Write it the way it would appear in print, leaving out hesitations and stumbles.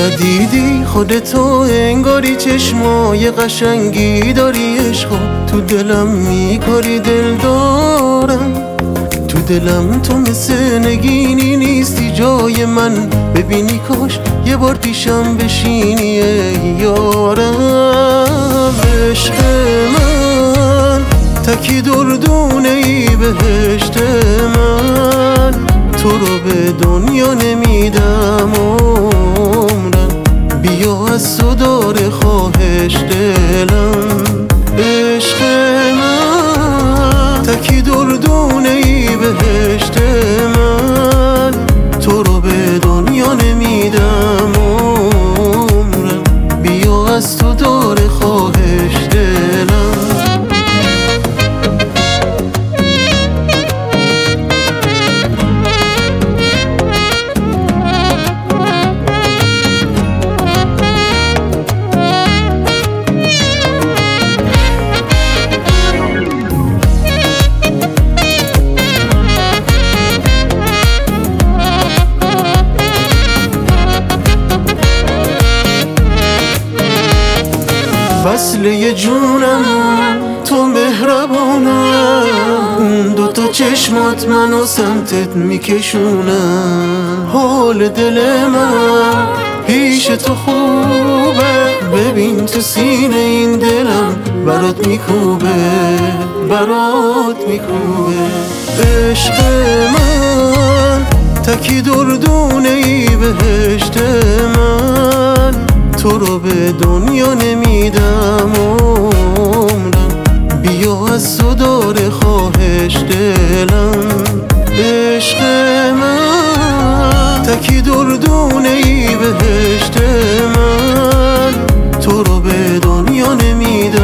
ندیدی خودتو انگاری چشمای قشنگی داری عشقا تو دلم میکاری دل دارم تو دلم تو مثل نگینی نیستی جای من ببینی کاش یه بار پیشم بشینی ای یارم عشق من تکی دردونه ای بهشت من تو رو به دنیا نمیدم عمرم بیا از تو داره خواهش دلم عشق من تکی دردونه ای بهشت من تو رو به دنیا نمیدم عمرم بیا از تو داره خواهش دلم وصله جونم تو مهربانم دوتا چشمات منو سمتت میکشونم حال دل من پیش تو خوبه ببین تو سینه این دلم برات میکوبه عشق من تکی دردونه ای بهشت من تو رو به دنیا نمیدم عمرم بیا از تو داره خواهش دلم عشق من تکی دردونه ای بهشت من تو رو به دنیا نمیدم